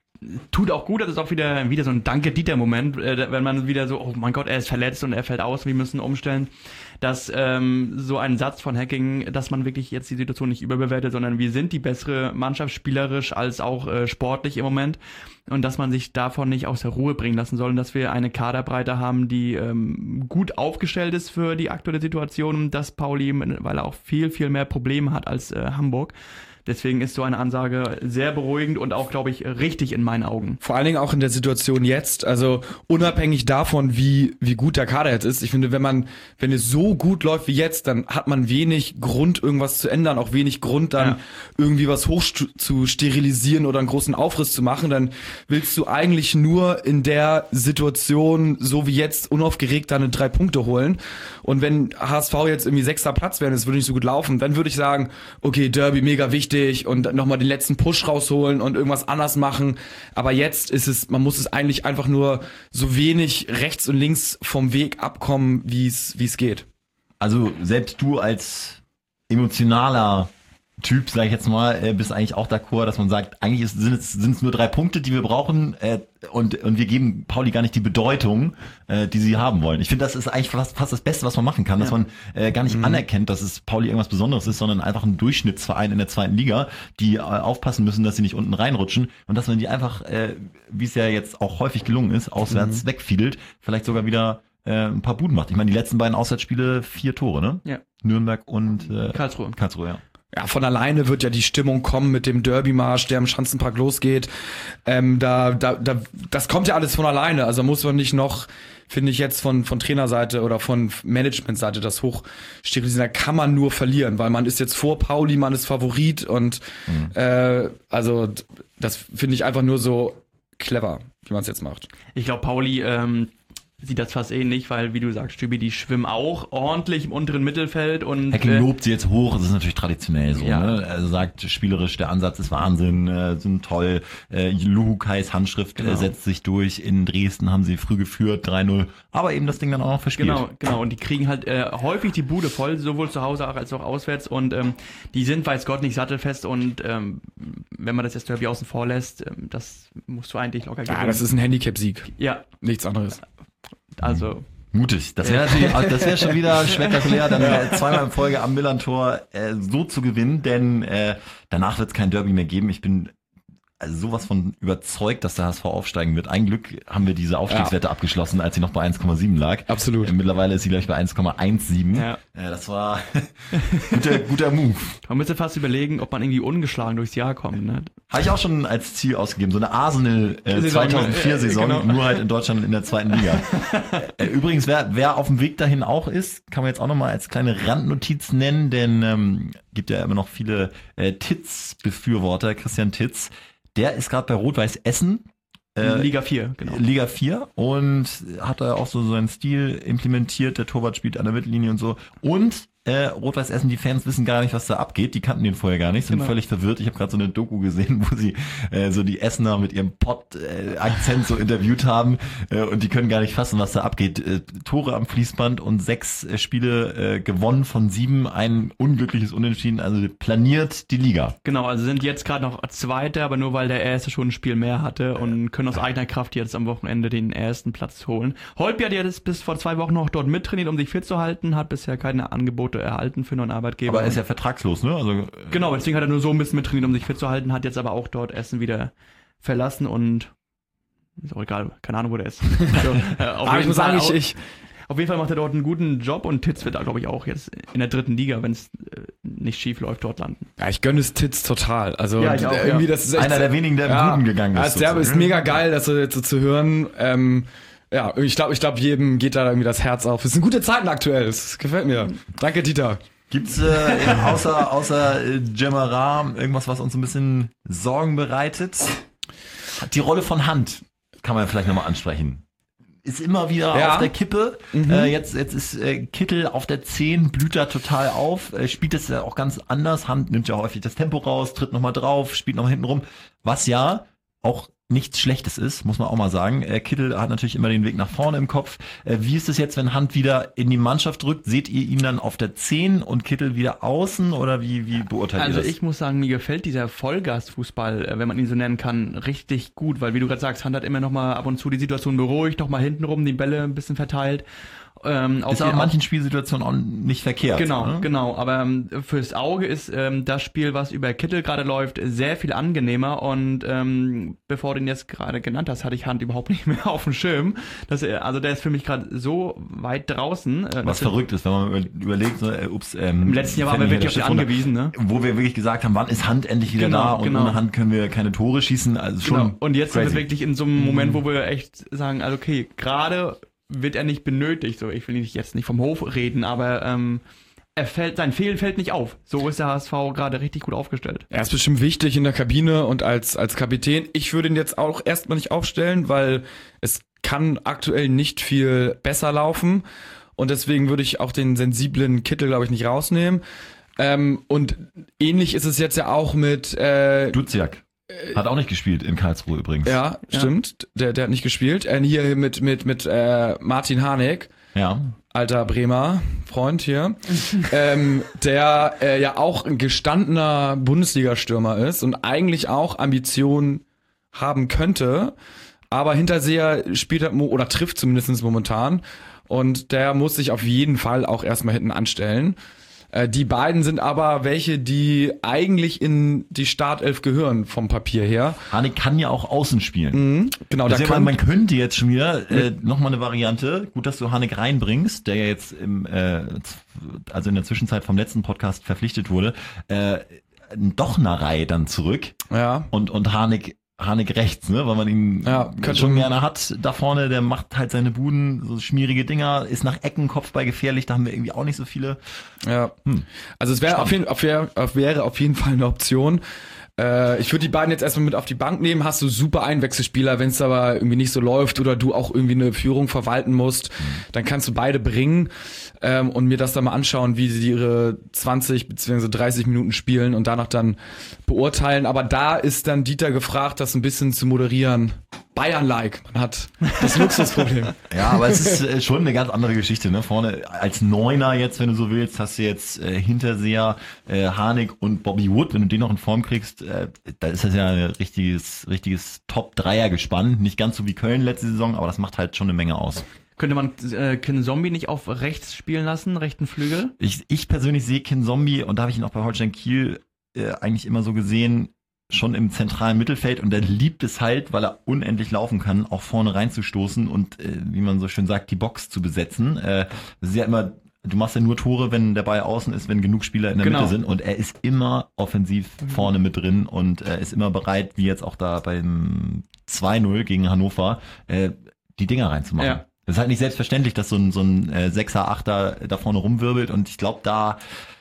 [SPEAKER 3] tut auch gut, das ist auch wieder wieder so ein Danke-Dieter-Moment, äh, wenn man wieder so, oh mein Gott, er ist verletzt und er fällt aus, wir müssen umstellen, dass ähm, so ein Satz von Hacking, dass man wirklich jetzt die Situation nicht überbewertet, sondern wir sind die bessere Mannschaft, spielerisch als auch äh, sportlich im Moment und dass man sich davon nicht aus der Ruhe bringen lassen soll und dass wir eine Kaderbreite haben, die ähm, gut aufgestellt ist für die aktuelle Situation, dass Pauli, weil er auch viel, viel mehr Probleme hat als äh, Hamburg. Deswegen ist so eine Ansage sehr beruhigend und auch, glaube ich, richtig in meinen Augen.
[SPEAKER 1] Vor allen Dingen auch in der Situation jetzt, also unabhängig davon, wie wie gut der Kader jetzt ist. Ich finde, wenn man, wenn es so gut läuft wie jetzt, dann hat man wenig Grund, irgendwas zu ändern, auch wenig Grund, dann ja. irgendwie was hoch zu sterilisieren oder einen großen Aufriss zu machen. Dann willst du eigentlich nur in der Situation, so wie jetzt, unaufgeregt deine drei Punkte holen. Und wenn H S V jetzt irgendwie sechster Platz wäre, das würde nicht so gut laufen, dann würde ich sagen, okay, Derby, mega wichtig, und nochmal den letzten Push rausholen und irgendwas anders machen. Aber jetzt ist es, man muss es eigentlich einfach nur so wenig rechts und links vom Weg abkommen, wie es wie es geht.
[SPEAKER 2] Also selbst du als emotionaler Typ, sag ich jetzt mal, äh, bist eigentlich auch d'accord, dass man sagt, eigentlich ist, sind es sind es nur drei Punkte, die wir brauchen äh, und und wir geben Pauli gar nicht die Bedeutung, äh, die sie haben wollen. Ich finde, das ist eigentlich fast, fast das Beste, was man machen kann, ja. dass man äh, gar nicht mhm. anerkennt, dass es Pauli irgendwas Besonderes ist, sondern einfach ein Durchschnittsverein in der zweiten Liga, die äh, aufpassen müssen, dass sie nicht unten reinrutschen und dass man die einfach, äh, wie es ja jetzt auch häufig gelungen ist, auswärts mhm. wegfiedelt, vielleicht sogar wieder äh, ein paar Buden macht. Ich meine, die letzten beiden Auswärtsspiele vier Tore, ne?
[SPEAKER 3] Ja.
[SPEAKER 2] Nürnberg und äh,
[SPEAKER 3] Karlsruhe.
[SPEAKER 2] Karlsruhe, ja.
[SPEAKER 1] ja, von alleine wird ja die Stimmung kommen mit dem Derby-Marsch, der im Schanzenpark losgeht. Ähm, da, da, da, das kommt ja alles von alleine. Also muss man nicht noch, finde ich jetzt von von Trainerseite oder von Managementseite das hochstilisieren. Da kann man nur verlieren, weil man ist jetzt vor Pauli, man ist Favorit und mhm. äh, also das finde ich einfach nur so clever, wie man es jetzt macht.
[SPEAKER 3] Ich glaube, Pauli ähm, sieht das fast ähnlich, weil, wie du sagst, Stübi, die schwimmen auch ordentlich im unteren Mittelfeld und
[SPEAKER 2] Hecking
[SPEAKER 3] äh,
[SPEAKER 2] lobt sie jetzt hoch, das ist natürlich traditionell so,
[SPEAKER 3] ja.
[SPEAKER 2] ne? Er sagt spielerisch, der Ansatz ist Wahnsinn, äh, sind toll, äh, Luhukais Handschrift
[SPEAKER 3] genau.
[SPEAKER 2] äh, setzt sich durch, in Dresden haben sie früh geführt, drei null, aber eben das Ding dann auch noch verspielt.
[SPEAKER 3] Genau, genau, und die kriegen halt äh, häufig die Bude voll, sowohl zu Hause als auch auswärts und ähm, die sind, weiß Gott, nicht sattelfest und ähm, wenn man das jetzt Derby außen vor lässt, ähm, das musst du eigentlich locker gewinnen.
[SPEAKER 1] Ja, das ist ein Handicap-Sieg.
[SPEAKER 3] Ja.
[SPEAKER 1] Nichts anderes.
[SPEAKER 3] Also
[SPEAKER 2] mutig. Das wäre natürlich, das wäre schon wieder spektakulär, dann äh, zweimal in Folge am Millantor äh, so zu gewinnen, denn äh, danach wird es kein Derby mehr geben. Ich bin also sowas von überzeugt, dass der H S V aufsteigen wird. Ein Glück haben wir diese Aufstiegswette ja. abgeschlossen, als sie noch bei eins Komma sieben lag.
[SPEAKER 1] Absolut.
[SPEAKER 2] Äh, mittlerweile ist sie gleich bei eins Komma siebzehn. Ja. Äh, das war guter, guter Move.
[SPEAKER 3] Man müsste fast überlegen, ob man irgendwie ungeschlagen durchs Jahr kommt. Ne?
[SPEAKER 2] Habe ich auch schon als Ziel ausgegeben. So eine Arsenal äh, zweitausendvier-Saison,
[SPEAKER 3] äh, genau.
[SPEAKER 2] nur halt in Deutschland in der zweiten Liga. äh, übrigens, wer, wer auf dem Weg dahin auch ist, kann man jetzt auch nochmal als kleine Randnotiz nennen, denn ähm, gibt ja immer noch viele äh, Titz-Befürworter, Christian Titz. Der ist gerade bei Rot-Weiß Essen.
[SPEAKER 3] Äh, Liga vier, genau.
[SPEAKER 2] Liga vier und hat da auch so seinen Stil implementiert. Der Torwart spielt an der Mittellinie und so. Und äh, Rot-Weiß Essen, die Fans wissen gar nicht, was da abgeht. Die kannten den vorher gar nicht, sind genau. völlig verwirrt. Ich habe gerade so eine Doku gesehen, wo sie äh, so die Essener mit ihrem Pott-Akzent äh, so interviewt haben äh, und die können gar nicht fassen, was da abgeht. Äh, Tore am Fließband und sechs äh, Spiele äh, gewonnen von sieben, ein unglückliches Unentschieden, also planiert die Liga.
[SPEAKER 3] Genau, also sind jetzt gerade noch Zweiter, aber nur weil der Erste schon ein Spiel mehr hatte und können aus eigener Kraft jetzt am Wochenende den ersten Platz holen. Holtby hat jetzt bis vor zwei Wochen noch dort mittrainiert, um sich fit zu halten, hat bisher keine Angebote erhalten für einen Arbeitgeber.
[SPEAKER 2] Aber er ist ja vertragslos, ne? Also
[SPEAKER 3] genau, deswegen hat er nur so ein bisschen mittrainiert, um sich fit zu halten, hat jetzt aber auch dort Essen wieder verlassen und ist auch egal, keine Ahnung, wo der ist. Also, äh, auf
[SPEAKER 1] aber ich muss sagen, ich, ich
[SPEAKER 3] auf jeden Fall macht er dort einen guten Job und Titz wird da, glaube ich, auch jetzt in der dritten Liga, wenn es äh, nicht schief läuft, dort landen.
[SPEAKER 1] Ja, ich gönne es Titz total. Also
[SPEAKER 3] ja, ich auch,
[SPEAKER 1] irgendwie,
[SPEAKER 3] ja.
[SPEAKER 1] das ist echt,
[SPEAKER 2] einer der wenigen, der
[SPEAKER 1] ja,
[SPEAKER 2] im Guten gegangen ist.
[SPEAKER 1] Also der ist mega geil, das so, so zu hören. Ähm, ja, ich glaube, ich glaube, jedem geht da irgendwie das Herz auf. Es sind gute Zeiten aktuell. Das gefällt mir. Danke, Dieter.
[SPEAKER 2] Gibt's äh, außer außer äh, Djemara irgendwas, was uns ein bisschen Sorgen bereitet? Die Rolle von Hand kann man vielleicht nochmal ansprechen. Ist immer wieder ja. auf der Kippe. Mhm. Äh, jetzt jetzt ist äh, Kittel auf der zehn, blüht da total auf. Äh, spielt es ja auch ganz anders. Hand nimmt ja häufig das Tempo raus, tritt nochmal drauf, spielt nochmal hinten rum. Was ja auch nichts Schlechtes ist, muss man auch mal sagen. Äh, Kittel hat natürlich immer den Weg nach vorne im Kopf. Äh, wie ist es jetzt, wenn Hand wieder in die Mannschaft rückt? Seht ihr ihn dann auf der zehn und Kittel wieder außen oder wie, wie beurteilt
[SPEAKER 3] also
[SPEAKER 2] ihr das?
[SPEAKER 3] Also ich muss sagen, mir gefällt dieser Vollgasfußball, äh, wenn man ihn so nennen kann, richtig gut, weil wie du gerade sagst, Hand hat immer noch mal ab und zu die Situation beruhigt, noch mal hintenrum die Bälle ein bisschen verteilt. Ähm,
[SPEAKER 2] ist aber in manchen Spielsituationen auch nicht verkehrt.
[SPEAKER 3] Genau,
[SPEAKER 2] ne?
[SPEAKER 3] genau. Aber ähm, fürs Auge ist ähm, das Spiel, was über Kittel gerade läuft, sehr viel angenehmer. Und ähm, bevor du ihn jetzt gerade genannt hast, hatte ich Hand überhaupt nicht mehr auf dem Schirm. Das, also der ist für mich gerade so weit draußen. Äh,
[SPEAKER 2] was verrückt ist, wenn man überlegt, so, äh, ups, ähm,
[SPEAKER 3] im letzten Jahr waren wir wirklich auf ihn angewiesen, ne?
[SPEAKER 2] Wo wir wirklich gesagt haben, wann ist Hand endlich wieder
[SPEAKER 3] genau,
[SPEAKER 2] da und
[SPEAKER 3] genau.
[SPEAKER 2] ohne Hand können wir keine Tore schießen. Also schon
[SPEAKER 3] genau. Und jetzt
[SPEAKER 2] crazy.
[SPEAKER 3] sind wir wirklich in so einem Moment, wo wir echt sagen, also okay, gerade wird er nicht benötigt. So, ich will nicht jetzt nicht vom Hof reden, aber ähm, er fällt, sein Fehlen fällt nicht auf. So ist der H S V gerade richtig gut aufgestellt.
[SPEAKER 1] Er ist bestimmt wichtig in der Kabine und als als Kapitän. Ich würde ihn jetzt auch erstmal nicht aufstellen, weil es kann aktuell nicht viel besser laufen und deswegen würde ich auch den sensiblen Kittel, glaube ich, nicht rausnehmen. Ähm, und ähnlich ist es jetzt ja auch mit äh,
[SPEAKER 2] Duziak. Hat auch nicht gespielt in Karlsruhe übrigens.
[SPEAKER 1] Ja, stimmt. Ja. Der, der hat nicht gespielt. Äh, hier mit mit mit äh, Martin Harnik.
[SPEAKER 2] Ja.
[SPEAKER 1] Alter Bremer Freund hier. ähm, der äh, ja auch ein gestandener Bundesliga-Stürmer ist und eigentlich auch Ambitionen haben könnte. Aber Hinterseher spielt er, oder trifft zumindest momentan. Und der muss sich auf jeden Fall auch erstmal hinten anstellen. Äh, die beiden sind aber welche, die eigentlich in die Startelf gehören vom Papier her.
[SPEAKER 2] Harnik kann ja auch außen spielen.
[SPEAKER 1] Mhm, genau, da
[SPEAKER 2] Deswegen,
[SPEAKER 1] kann
[SPEAKER 2] man könnte jetzt schon wieder äh, nochmal eine Variante, gut, dass du Harnik reinbringst, der ja jetzt im, äh, also in der Zwischenzeit vom letzten Podcast verpflichtet wurde, äh, doch eine Reihe dann zurück
[SPEAKER 1] ja.
[SPEAKER 2] und, und Harnik Harnik rechts, ne, weil man ihn
[SPEAKER 1] ja,
[SPEAKER 2] schon gerne hat da vorne, der macht halt seine Buden, so schmierige Dinger, ist nach Ecken Kopfball gefährlich, da haben wir irgendwie auch nicht so viele.
[SPEAKER 1] Ja,
[SPEAKER 2] hm.
[SPEAKER 1] also es wäre auf jeden, auf, auf, wäre auf jeden Fall eine Option. Äh, ich würde die beiden jetzt erstmal mit auf die Bank nehmen, hast du super Einwechselspieler, wenn es aber irgendwie nicht so läuft oder du auch irgendwie eine Führung verwalten musst, mhm. dann kannst du beide bringen ähm, und mir das dann mal anschauen, wie sie ihre zwanzig bzw. dreißig Minuten spielen und danach dann beurteilen. Aber da ist dann Dieter gefragt, das ein bisschen zu moderieren. Bayern-like, man hat das Luxusproblem.
[SPEAKER 2] Ja, aber es ist äh, schon eine ganz andere Geschichte, ne? Vorne als Neuner jetzt, wenn du so willst, hast du jetzt äh, Hinterseher, äh, Harnik und Bobby Wood. Wenn du den noch in Form kriegst, äh, da ist das ja ein richtiges, richtiges Top-Dreier-Gespann. Nicht ganz so wie Köln letzte Saison, aber das macht halt schon eine Menge aus.
[SPEAKER 3] Könnte man äh, Kin Zombie nicht auf rechts spielen lassen, rechten Flügel?
[SPEAKER 2] Ich, ich persönlich sehe Kin Zombie, und da habe ich ihn auch bei Holstein Kiel äh, eigentlich immer so gesehen, schon im zentralen Mittelfeld, und er liebt es halt, weil er unendlich laufen kann, auch vorne reinzustoßen und, äh, wie man so schön sagt, die Box zu besetzen. Äh, das ist ja immer, du machst ja nur Tore, wenn der Ball außen ist, wenn genug Spieler in der
[SPEAKER 3] genau.
[SPEAKER 2] Mitte sind, und er ist immer offensiv vorne mit drin und er ist immer bereit, wie jetzt auch da beim zwei null gegen Hannover, äh, die Dinger reinzumachen.
[SPEAKER 3] Ja.
[SPEAKER 2] Das ist halt nicht selbstverständlich, dass so ein, so ein äh, Sechser, Achter da vorne rumwirbelt, und ich glaube, da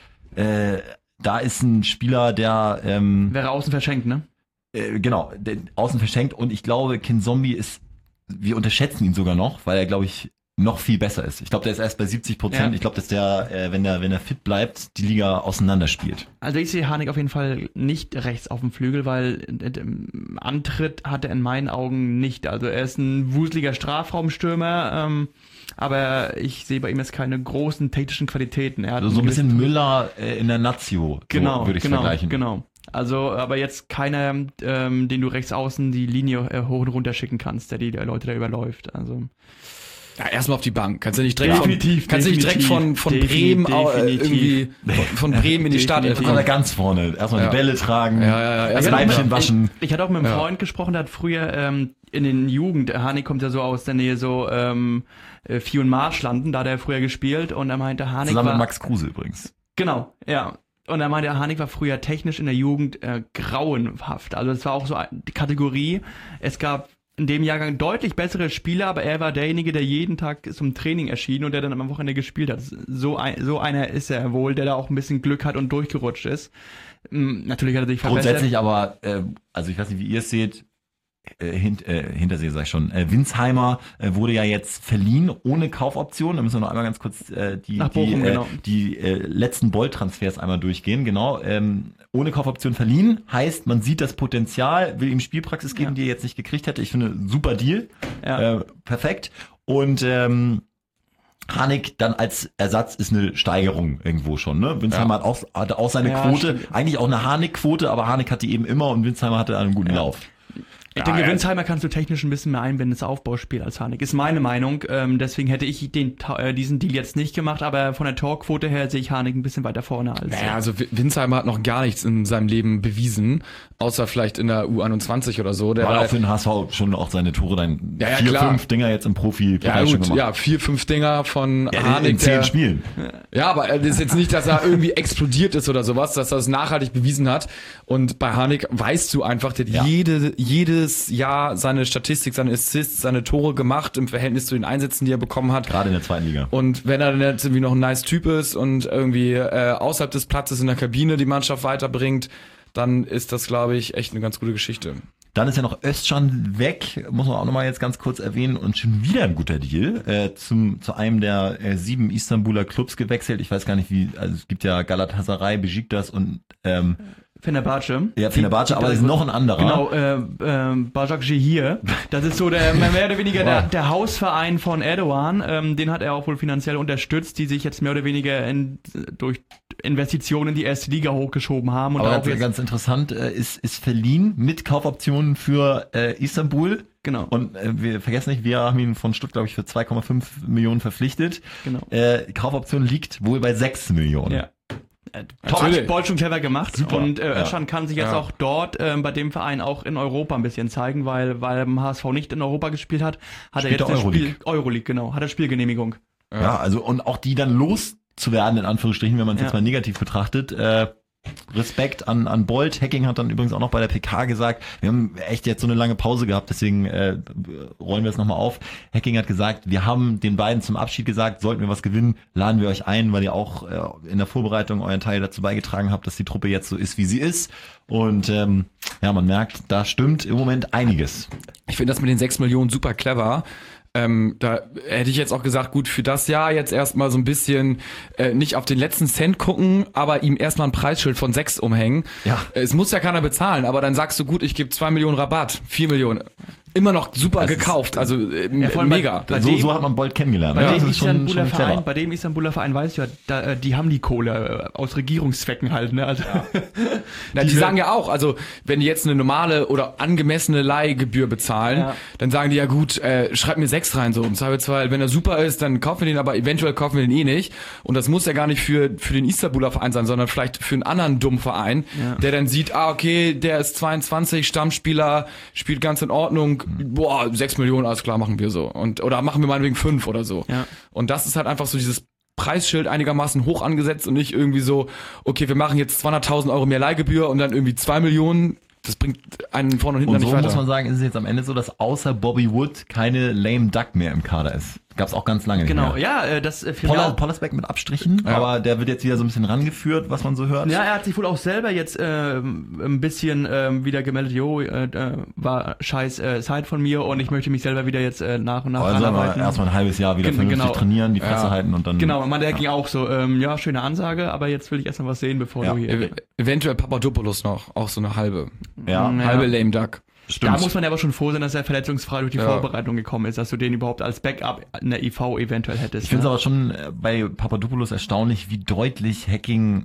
[SPEAKER 2] äh, Da ist ein Spieler, der ähm,
[SPEAKER 3] wäre außen verschenkt, ne?
[SPEAKER 2] Äh, genau, der außen verschenkt, und ich glaube, Kin Zombie ist, wir unterschätzen ihn sogar noch, weil er, glaube ich, noch viel besser ist. Ich glaube, der ist erst bei siebzig Prozent. Ja. Ich glaube, dass der, äh, wenn der, wenn er fit bleibt, die Liga auseinanderspielt.
[SPEAKER 3] Also ich sehe Harnik auf jeden Fall nicht rechts auf dem Flügel, weil äh, Antritt hat er in meinen Augen nicht. Also er ist ein wuseliger Strafraumstürmer, ähm, aber ich sehe bei ihm jetzt keine großen technischen Qualitäten. Er hat
[SPEAKER 2] also so ein bisschen Müller äh, in der Nazio,
[SPEAKER 3] genau,
[SPEAKER 2] so würde ich
[SPEAKER 3] genau,
[SPEAKER 2] vergleichen.
[SPEAKER 3] Genau. Also, aber jetzt keiner, ähm, den du rechts außen die Linie äh, hoch und runter schicken kannst, der die der Leute da überläuft. Also
[SPEAKER 1] ja, erstmal auf die Bank. Kannst du nicht direkt
[SPEAKER 3] ja,
[SPEAKER 1] von,
[SPEAKER 3] definitiv,
[SPEAKER 1] kannst du nicht direkt von, von Bremen äh, irgendwie von, von Bremen in die Stadt.
[SPEAKER 2] Von ganz vorne. Erstmal ja. die Bälle tragen,
[SPEAKER 1] ja, ja, ja.
[SPEAKER 2] das Leibchen waschen.
[SPEAKER 3] Ich, ich hatte auch mit einem ja. Freund gesprochen, der hat früher ähm, in den Jugend, Harnik kommt ja so aus der Nähe so ähm, Vieh- und Marschlanden, da hat er früher gespielt, und er meinte, Harnik
[SPEAKER 2] Zusammen
[SPEAKER 3] war,
[SPEAKER 2] mit Max Kruse übrigens.
[SPEAKER 3] Genau, ja. Und er meinte, Harnik war früher technisch in der Jugend äh, grauenhaft. Also es war auch so die Kategorie, es gab in dem Jahrgang deutlich bessere Spieler, aber er war derjenige, der jeden Tag zum Training erschien und der dann am Wochenende gespielt hat. So, ein, so einer ist er wohl, der da auch ein bisschen Glück hat und durchgerutscht ist. Hm, natürlich hat er sich verbessert.
[SPEAKER 2] Grundsätzlich aber, äh, also ich weiß nicht, wie ihr es seht, Äh, hint, äh, Hintersee sag ich schon. Äh, Winsheimer äh, wurde ja jetzt verliehen ohne Kaufoption. Da müssen wir noch einmal ganz kurz äh, die,
[SPEAKER 3] Nach Bochum,
[SPEAKER 2] die, äh,
[SPEAKER 3] genau.
[SPEAKER 2] die äh, letzten Boll-Transfers einmal durchgehen. Genau. Ähm, ohne Kaufoption verliehen heißt, man sieht das Potenzial, will ihm Spielpraxis geben, ja. die er jetzt nicht gekriegt hätte. Ich finde, super Deal.
[SPEAKER 3] Ja.
[SPEAKER 2] Äh, perfekt. Und ähm, Harnik dann als Ersatz ist eine Steigerung irgendwo schon, ne? Winsheimer ja. hat, auch, hat auch seine ja, Quote, stimmt. Eigentlich auch eine Harnik-Quote, aber Harnik hat die eben immer und Winsheimer hatte einen guten ja. Lauf.
[SPEAKER 3] Ich
[SPEAKER 2] ja,
[SPEAKER 3] denke,
[SPEAKER 2] ja.
[SPEAKER 3] Winsheimer kannst du technisch ein bisschen mehr einbinden ins Aufbauspiel als Harnik. Ist meine Meinung. Ähm, deswegen hätte ich den, äh, diesen Deal jetzt nicht gemacht, aber von der Torquote her sehe ich Harnik ein bisschen weiter vorne als.
[SPEAKER 1] Naja, also Winsheimer hat noch gar nichts in seinem Leben bewiesen, außer vielleicht in der U einundzwanzig oder so. Der
[SPEAKER 2] war
[SPEAKER 1] war
[SPEAKER 2] auch für den H S V schon auch seine Tore, dann
[SPEAKER 1] ja, ja,
[SPEAKER 2] vier,
[SPEAKER 1] klar.
[SPEAKER 2] fünf Dinger jetzt im Profi.
[SPEAKER 1] Ja gut, ja, vier, fünf Dinger von
[SPEAKER 2] ja,
[SPEAKER 1] Harnik.
[SPEAKER 2] In zehn
[SPEAKER 1] der,
[SPEAKER 2] Spielen.
[SPEAKER 1] Ja, aber das ist jetzt nicht, dass er irgendwie explodiert ist oder sowas, dass er es nachhaltig bewiesen hat. Und bei Harnik weißt du einfach, der hat
[SPEAKER 2] ja.
[SPEAKER 1] jede, jedes Jahr seine Statistik, seine Assists, seine Tore gemacht im Verhältnis zu den Einsätzen, die er bekommen hat.
[SPEAKER 2] Gerade in der zweiten Liga.
[SPEAKER 1] Und wenn er dann jetzt irgendwie noch ein nice Typ ist und irgendwie äh, außerhalb des Platzes in der Kabine die Mannschaft weiterbringt, dann ist das, glaube ich, echt eine ganz gute Geschichte.
[SPEAKER 2] Dann ist ja noch Özcan weg, muss man auch nochmal jetzt ganz kurz erwähnen, und schon wieder ein guter Deal, äh, zum, zu einem der äh, sieben Istanbuler Clubs gewechselt. Ich weiß gar nicht wie, also es gibt ja Galatasaray, Besiktas und ähm,
[SPEAKER 3] Fenerbahce.
[SPEAKER 2] Ja, Fenerbahce, aber es ist noch ein anderer.
[SPEAKER 3] Genau, äh, äh, Başakşehir. Das ist so der mehr oder weniger der, der Hausverein von Erdogan. Ähm, den hat er auch wohl finanziell unterstützt, die sich jetzt mehr oder weniger in, durch Investitionen in die erste Liga hochgeschoben haben. Und
[SPEAKER 2] aber
[SPEAKER 3] auch jetzt
[SPEAKER 2] ganz interessant, äh, ist, ist verliehen mit Kaufoptionen für äh, Istanbul.
[SPEAKER 3] Genau.
[SPEAKER 2] Und äh, wir vergessen nicht, wir haben ihn von Stutt, glaube ich, für zwei Komma fünf Millionen verpflichtet.
[SPEAKER 3] Genau.
[SPEAKER 2] Äh, Kaufoption liegt wohl bei sechs Millionen.
[SPEAKER 3] Ja. äh,
[SPEAKER 1] Natürlich.
[SPEAKER 3] Bold schon clever gemacht.
[SPEAKER 2] Super.
[SPEAKER 3] Und äh,
[SPEAKER 2] Ja.
[SPEAKER 3] Özcan kann sich jetzt
[SPEAKER 1] Ja.
[SPEAKER 3] auch dort ähm, bei dem Verein auch in Europa ein bisschen zeigen, weil weil er im H S V nicht in Europa gespielt hat, hat
[SPEAKER 2] Spielt
[SPEAKER 3] er jetzt
[SPEAKER 2] er
[SPEAKER 3] das
[SPEAKER 2] Euroleague.
[SPEAKER 3] Spiel Euroleague, genau, hat er Spielgenehmigung.
[SPEAKER 2] Ja, also und auch die dann loszuwerden, in Anführungsstrichen, wenn man es
[SPEAKER 3] Ja.
[SPEAKER 2] jetzt mal negativ betrachtet. Äh, Respekt an, an Bolt. Hacking hat dann übrigens auch noch bei der P K gesagt, wir haben echt jetzt so eine lange Pause gehabt, deswegen äh, rollen wir es nochmal auf. Hacking hat gesagt, wir haben den beiden zum Abschied gesagt, sollten wir was gewinnen, laden wir euch ein, weil ihr auch äh, in der Vorbereitung euren Teil dazu beigetragen habt, dass die Truppe jetzt so ist, wie sie ist. Und ähm, ja, man merkt, da stimmt im Moment einiges.
[SPEAKER 1] Ich finde das mit den sechs Millionen super clever. Ähm, da hätte ich jetzt auch gesagt, gut, für das Jahr jetzt erstmal so ein bisschen äh, nicht auf den letzten Cent gucken, aber ihm erstmal ein Preisschild von sechs umhängen.
[SPEAKER 2] Ja.
[SPEAKER 1] Es muss ja keiner bezahlen, aber dann sagst du, gut, ich gebe zwei Millionen Rabatt, vier Millionen. Immer noch super
[SPEAKER 2] Das ist-
[SPEAKER 1] gekauft, also äh,
[SPEAKER 3] Ja, vor allem bei-
[SPEAKER 1] mega.
[SPEAKER 3] bei
[SPEAKER 2] so,
[SPEAKER 3] dem-
[SPEAKER 2] so hat man Bolt kennengelernt.
[SPEAKER 3] Bei
[SPEAKER 2] Ja,
[SPEAKER 3] dem
[SPEAKER 2] das ist schon-
[SPEAKER 3] Istanbuler
[SPEAKER 2] schon clever.
[SPEAKER 3] Verein, bei dem Istanbuler Verein weiß ich ja, da, äh, die haben die Kohle äh, aus Regierungszwecken halt, ne? Also,
[SPEAKER 1] Na, die,
[SPEAKER 3] Die-
[SPEAKER 1] sagen ja auch, also wenn die jetzt eine normale oder angemessene Leihgebühr bezahlen,
[SPEAKER 3] Ja.
[SPEAKER 1] dann sagen die ja gut, äh, schreib mir sechs rein so im Zweifelsfall. Wenn er super ist, dann kaufen wir den, aber eventuell kaufen wir den eh nicht. Und das muss ja gar nicht für für den Istanbuler Verein sein, sondern vielleicht für einen anderen dummen Verein,
[SPEAKER 3] Ja.
[SPEAKER 1] der dann sieht, ah okay, der ist zweiundzwanzig, Stammspieler, spielt ganz in Ordnung, boah, sechs Millionen, alles klar, machen wir so. Und oder machen wir meinetwegen fünf oder so.
[SPEAKER 3] Ja.
[SPEAKER 1] Und das ist halt einfach so dieses Preisschild einigermaßen hoch angesetzt und nicht irgendwie so, okay, wir machen jetzt zweihunderttausend Euro mehr Leihgebühr und dann irgendwie zwei Millionen. Das bringt einen vorne und hinten
[SPEAKER 2] Und
[SPEAKER 1] nicht
[SPEAKER 2] so
[SPEAKER 1] weiter.
[SPEAKER 2] muss man sagen, ist es jetzt am Ende so, dass außer Bobby Wood keine lame Duck mehr im Kader ist. Gab's auch ganz lange
[SPEAKER 3] genau,
[SPEAKER 2] nicht mehr.
[SPEAKER 3] ja, äh, das äh,
[SPEAKER 2] Poller,
[SPEAKER 3] Final.
[SPEAKER 2] Pollersbeck mit Abstrichen,
[SPEAKER 1] Ja.
[SPEAKER 2] aber der wird jetzt wieder so ein bisschen rangeführt, was man so hört.
[SPEAKER 3] Ja, er hat sich wohl auch selber jetzt ähm, ein bisschen ähm, wieder gemeldet, jo, äh, äh, war scheiß äh, Zeit von mir und ich möchte mich selber wieder jetzt äh, nach und nach
[SPEAKER 2] Also aber
[SPEAKER 3] ranarbeiten.
[SPEAKER 2] erstmal ein halbes Jahr wieder
[SPEAKER 3] Gen-
[SPEAKER 2] vernünftig
[SPEAKER 3] genau.
[SPEAKER 2] trainieren, die Fresse
[SPEAKER 1] Ja.
[SPEAKER 2] halten und dann...
[SPEAKER 3] Genau, man, der ging auch so, ähm, ja, schöne Ansage, aber jetzt will ich erst mal was sehen, bevor
[SPEAKER 2] Ja.
[SPEAKER 3] du hier...
[SPEAKER 1] Ev eventuell Papadopoulos noch, auch so eine halbe.
[SPEAKER 2] Ja,
[SPEAKER 3] Ja.
[SPEAKER 1] Halbe Lame Duck.
[SPEAKER 2] stimmt.
[SPEAKER 3] Da muss man ja aber schon froh sein, dass er verletzungsfrei durch die
[SPEAKER 1] Ja.
[SPEAKER 3] Vorbereitung gekommen ist, dass du den überhaupt als Backup in der I V eventuell hättest.
[SPEAKER 2] Ich finde es
[SPEAKER 3] ne?
[SPEAKER 2] aber schon äh, bei Papadopoulos erstaunlich, wie deutlich Hacking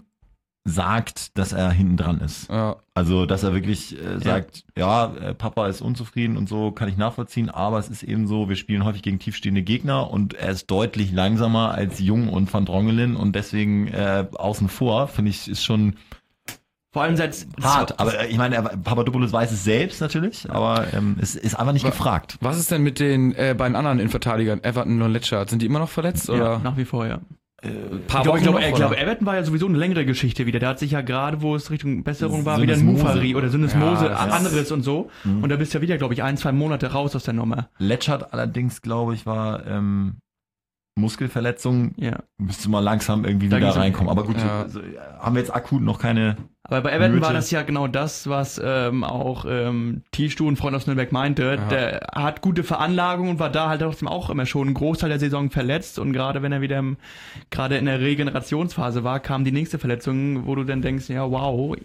[SPEAKER 2] sagt, dass er hinten dran ist.
[SPEAKER 1] Ja.
[SPEAKER 2] Also, dass er wirklich äh, sagt, ja, äh, Papa ist unzufrieden und so, kann ich nachvollziehen, aber es ist eben so, wir spielen häufig gegen tiefstehende Gegner und er ist deutlich langsamer als Jung und Van Drongelen und deswegen äh, außen vor, finde ich, ist schon
[SPEAKER 3] Vor allem seit...
[SPEAKER 2] hart. Aber äh, ich meine, er- Papadopoulos weiß es selbst natürlich, aber ähm, es ist einfach nicht
[SPEAKER 1] Wa-
[SPEAKER 2] gefragt.
[SPEAKER 1] Was ist denn mit den äh, beiden anderen Innenverteidigern, Everton und Letchard? Sind die immer noch verletzt?
[SPEAKER 3] Ja,
[SPEAKER 1] Oder?
[SPEAKER 3] nach wie vor, ja.
[SPEAKER 1] Paar
[SPEAKER 3] Ich glaube, ich glaube,
[SPEAKER 1] noch,
[SPEAKER 3] ich glaube,
[SPEAKER 1] oder?
[SPEAKER 3] Everton war ja sowieso eine längere Geschichte wieder. Der hat sich ja gerade, wo es Richtung Besserung war,
[SPEAKER 2] Syndesmose.
[SPEAKER 3] wieder ein Mufari oder Syndesmose,
[SPEAKER 1] Ja, das ist-
[SPEAKER 3] anderes und so. Und da bist du ja wieder, glaube ich, ein, zwei Monate raus aus der Nummer.
[SPEAKER 2] Letchard allerdings, glaube ich, war ähm, Muskelverletzung.
[SPEAKER 3] Ja.
[SPEAKER 2] Müsste mal langsam irgendwie
[SPEAKER 3] Da
[SPEAKER 2] wieder
[SPEAKER 3] ging's-
[SPEAKER 2] reinkommen. Aber gut,
[SPEAKER 1] Ja.
[SPEAKER 2] so, so, haben wir jetzt akut noch keine...
[SPEAKER 3] Aber bei Everton war
[SPEAKER 2] Nöte.
[SPEAKER 3] das ja genau das, was ähm, auch ähm, Tischtu, ein Freund aus Nürnberg, meinte.
[SPEAKER 1] Ja.
[SPEAKER 3] Der hat gute Veranlagung und war da halt trotzdem auch immer schon einen Großteil der Saison verletzt. Und gerade wenn er wieder im, gerade in der Regenerationsphase war, kam die nächste Verletzung, wo du dann denkst, ja wow,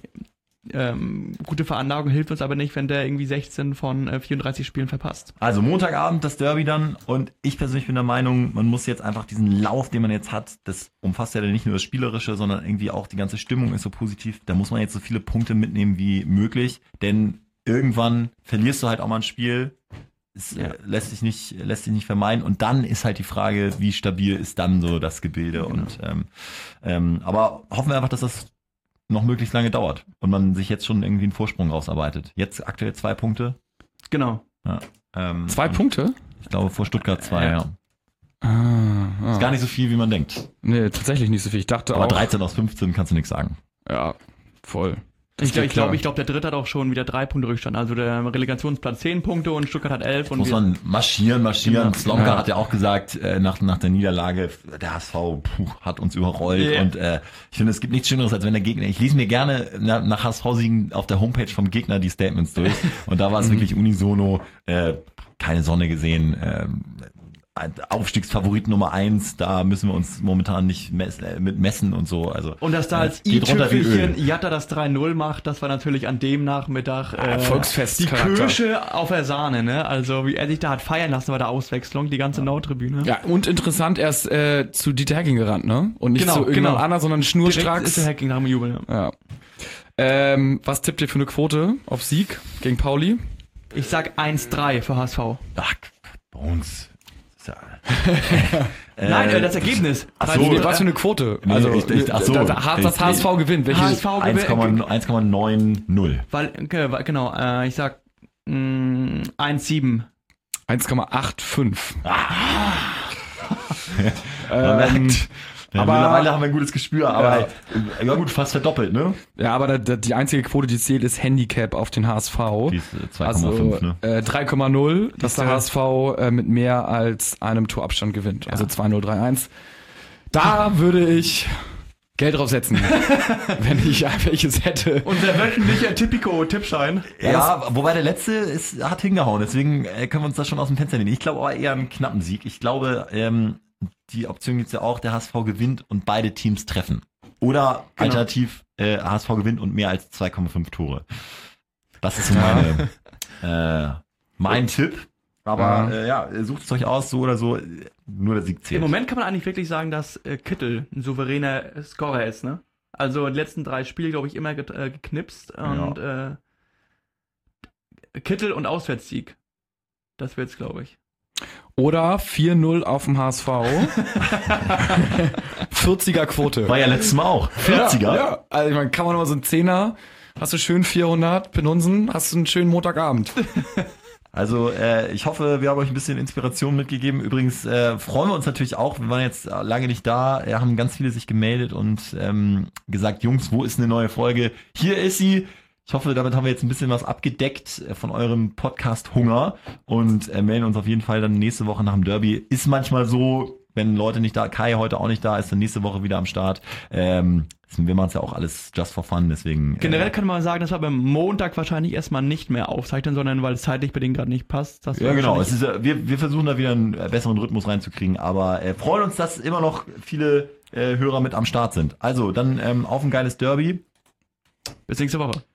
[SPEAKER 3] ähm, gute Veranlagung hilft uns aber nicht, wenn der irgendwie sechzehn von äh, vierunddreißig Spielen verpasst.
[SPEAKER 2] Also Montagabend das Derby dann und ich persönlich bin der Meinung, man muss jetzt einfach diesen Lauf, den man jetzt hat, das umfasst ja dann nicht nur das Spielerische, sondern irgendwie auch die ganze Stimmung ist so positiv. Da muss man jetzt so viele Punkte mitnehmen wie möglich, denn irgendwann verlierst du halt auch mal ein Spiel. Es
[SPEAKER 3] Ja.
[SPEAKER 2] äh, lässt sich nicht lässt sich nicht vermeiden und dann ist halt die Frage, wie stabil ist dann so das Gebilde und ähm, ähm, aber hoffen wir einfach, dass das noch möglichst lange dauert und man sich jetzt schon irgendwie einen Vorsprung rausarbeitet. Jetzt aktuell zwei Punkte.
[SPEAKER 3] Genau.
[SPEAKER 2] Ja, ähm,
[SPEAKER 1] Zwei Punkte?
[SPEAKER 2] Ich glaube vor Stuttgart zwei,
[SPEAKER 3] Ja.
[SPEAKER 2] ja.
[SPEAKER 1] Ah, ah.
[SPEAKER 2] Ist gar nicht so viel, wie man denkt.
[SPEAKER 1] Nee, tatsächlich nicht so viel. Ich dachte
[SPEAKER 2] Aber
[SPEAKER 1] auch.
[SPEAKER 2] dreizehn aus fünfzehn kannst du nichts sagen.
[SPEAKER 1] Ja, voll. Das
[SPEAKER 3] Ich glaube,
[SPEAKER 1] geht
[SPEAKER 3] ich glaube,
[SPEAKER 1] klar.
[SPEAKER 3] ich glaub, der Dritte hat auch schon wieder drei Punkte Rückstand. Also der Relegationsplatz zehn Punkte und Stuttgart hat elf. Und
[SPEAKER 2] Muss
[SPEAKER 3] wir,
[SPEAKER 2] man marschieren, marschieren.
[SPEAKER 3] Genau.
[SPEAKER 2] Slomka
[SPEAKER 1] Ja.
[SPEAKER 2] hat ja auch gesagt, äh, nach, nach der Niederlage, der H S V puh, hat uns überrollt.
[SPEAKER 3] Yeah.
[SPEAKER 2] Und äh, ich finde, es gibt nichts Schöneres, als wenn der Gegner, ich lese mir gerne na, nach H S V-Siegen auf der Homepage vom Gegner die Statements durch. Und da war es wirklich unisono, äh, keine Sonne gesehen, ähm, Aufstiegsfavorit Nummer eins, da müssen wir uns momentan nicht mess, äh, mit messen und so. Also
[SPEAKER 3] und dass da
[SPEAKER 2] äh,
[SPEAKER 3] als
[SPEAKER 2] geht runter wie
[SPEAKER 3] i-Tüpfelchen
[SPEAKER 2] Öl.
[SPEAKER 3] Jatta das drei null macht, das war natürlich an dem Nachmittag äh,
[SPEAKER 1] Volksfest
[SPEAKER 3] die
[SPEAKER 1] Charakter.
[SPEAKER 3] Kirsche auf der Sahne, ne? Also wie er sich da hat feiern lassen bei der Auswechslung, die ganze Nordtribüne.
[SPEAKER 1] Ja, und interessant, er ist äh, zu Dieter Hecking gerannt, ne? Und nicht
[SPEAKER 3] Genau,
[SPEAKER 1] zu irgendjemand
[SPEAKER 3] genau.
[SPEAKER 1] anderem, sondern
[SPEAKER 3] Direkt ist
[SPEAKER 1] schnurstracks.
[SPEAKER 3] der Hacking nach dem Jubel. Ja.
[SPEAKER 1] Ja. Ähm, was tippt ihr für eine Quote auf Sieg gegen Pauli?
[SPEAKER 3] Ich sag eins drei für H S V.
[SPEAKER 2] Ach, bei uns. Ja.
[SPEAKER 3] Nein, äh, das Ergebnis.
[SPEAKER 2] Ach so,
[SPEAKER 1] Nee, was für eine Quote?
[SPEAKER 2] Nee,
[SPEAKER 1] Also,
[SPEAKER 2] ich- ich- ach so.
[SPEAKER 1] da, da, das H S V gewinnt. Welche,
[SPEAKER 3] H S V gewinnt.
[SPEAKER 2] eins Komma neun null.
[SPEAKER 3] Weil, okay, weil- genau, äh, ich sag mh, eins Komma sieben.
[SPEAKER 1] eins Komma fünfundachtzig.
[SPEAKER 2] Man merkt, ja,
[SPEAKER 1] aber-
[SPEAKER 2] mittlerweile haben wir ein gutes Gespür, aber ja, ja gut, fast verdoppelt, ne?
[SPEAKER 1] Ja, aber da, da, die einzige Quote, die zählt, ist Handicap auf den H S V.
[SPEAKER 2] Die ist äh, zwei Komma
[SPEAKER 1] Also
[SPEAKER 2] fünf, ne?
[SPEAKER 1] äh, drei Komma null, dass der
[SPEAKER 3] ja-
[SPEAKER 1] H S V äh, mit mehr als einem Torabstand gewinnt. Also zwei null drei eins. Da würde ich Geld draufsetzen, wenn ich welches hätte.
[SPEAKER 3] Unser wöchentlicher Tipico-Tippschein.
[SPEAKER 2] Ja, wobei der letzte ist, hat hingehauen, deswegen äh, können wir uns das schon aus dem Fenster nehmen. Ich glaube aber eher einen knappen Sieg. Ich glaube, ähm, die Option gibt's ja auch, der H S V gewinnt und beide Teams treffen. Oder
[SPEAKER 3] Genau.
[SPEAKER 2] alternativ äh, H S V gewinnt und mehr als zwei Komma fünf Tore. Das ist so meine, äh, mein Tipp. Aber äh, ja, sucht es euch aus, so oder so, nur der Sieg zählt.
[SPEAKER 3] Im Moment kann man eigentlich wirklich sagen, dass äh, Kittel ein souveräner Scorer ist, ne? Also in den letzten drei Spielen, glaube ich, immer get, äh, geknipst und äh, Kittel und Auswärtssieg. Das wird's, glaube ich.
[SPEAKER 1] Oder vier null auf dem H S V. vierziger Quote.
[SPEAKER 2] War ja letztes Mal auch. vierziger?
[SPEAKER 1] Ja, ja. Also ich meine, kann man noch mal so einen Zehner, hast du schön vierhundert Penunsen, hast du einen schönen Montagabend.
[SPEAKER 2] Also äh, ich hoffe, wir haben euch ein bisschen Inspiration mitgegeben. Übrigens äh, freuen wir uns natürlich auch, wir waren jetzt lange nicht da, äh, haben ganz viele sich gemeldet und ähm, gesagt, Jungs, wo ist eine neue Folge? Hier ist sie. Ich hoffe, damit haben wir jetzt ein bisschen was abgedeckt äh, von eurem Podcast Hunger und äh, melden uns auf jeden Fall dann nächste Woche nach dem Derby. Ist manchmal so, wenn Leute nicht da, Kai heute auch nicht da ist, dann nächste Woche wieder am Start. Ähm, wir machen es ja auch alles just for fun, deswegen.
[SPEAKER 3] Generell
[SPEAKER 2] äh,
[SPEAKER 3] kann man sagen, dass wir beim Montag wahrscheinlich erstmal nicht mehr aufzeichnen, sondern weil es zeitlich bei denen gerade nicht passt. Dass wir
[SPEAKER 2] Ja, genau.
[SPEAKER 3] wahrscheinlich-
[SPEAKER 2] Es ist, äh, wir, wir versuchen da wieder einen äh, besseren Rhythmus reinzukriegen, aber äh, freuen uns, dass immer noch viele äh, Hörer mit am Start sind. Also, dann ähm, auf ein geiles Derby.
[SPEAKER 3] Bis nächste Woche.